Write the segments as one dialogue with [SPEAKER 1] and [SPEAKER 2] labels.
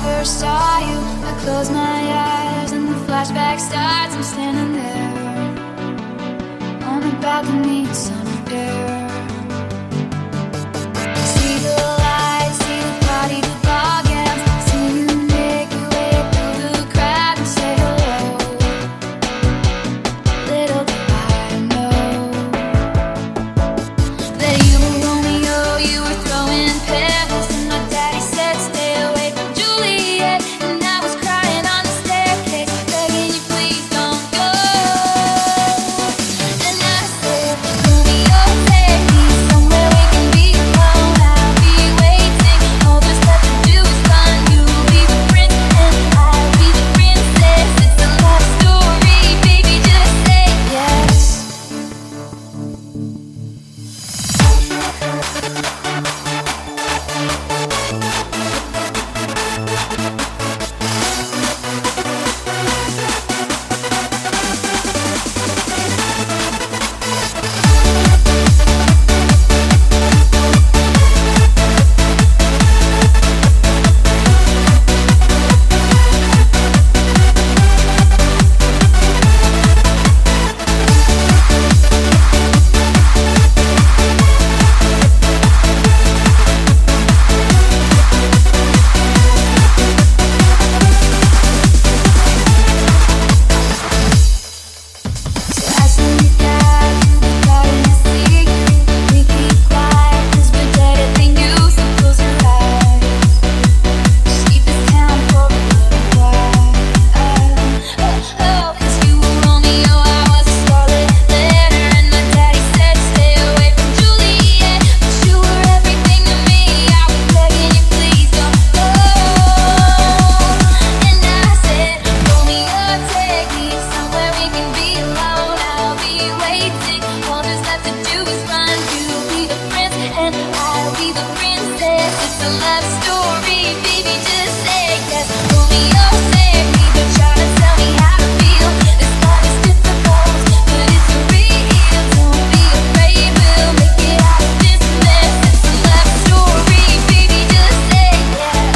[SPEAKER 1] first saw you, I close my eyes and the flashback starts. I'm standing there on the balcony, sunny air. See the lights, see the party toboggans. See you make your way through the crowd and say hello. Little did I know that you were Romeo, you were throwing petals, and my daddy said stay away from Juliet. And I was crying on the staircase, begging you please don't go. And I said, Romeo, take me somewhere we can be alone. I'll be waiting, all there's left to do is run. You'll be the prince and I'll be the princess. It's a love story, baby, just say yes. So I send you down to the garden to see you. We keep quiet 'cause we're better than you. So close your eyes, just keep this town for a little while. Oh, 'cause you were Romeo, I was a scarlet letter, and my daddy said stay away from Juliet. But you were everything to me, I was begging you please don't go. And I said, Romeo, take me somewhere we can be alone. I'll be waiting, all there's left to do is run. You'll be the prince and I'll be the princess. It's a love story, baby, just say yes. Romeo, save me, don't try to tell me how to feel. This love is difficult, but it's real. Don't be afraid, we'll make it out of this mess. It's a love story, baby, just say yes.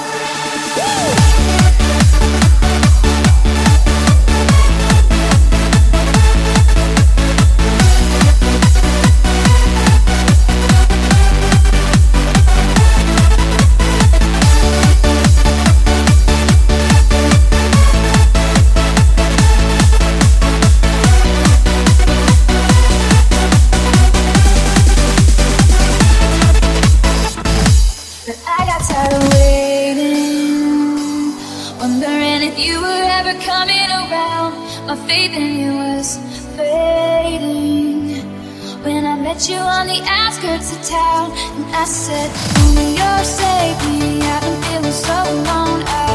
[SPEAKER 1] But I got tired of waiting, wondering if you were ever coming around. My faith in you was fading when I met you on the outskirts of town. And I said, Romeo, save me, I've been feeling so alone.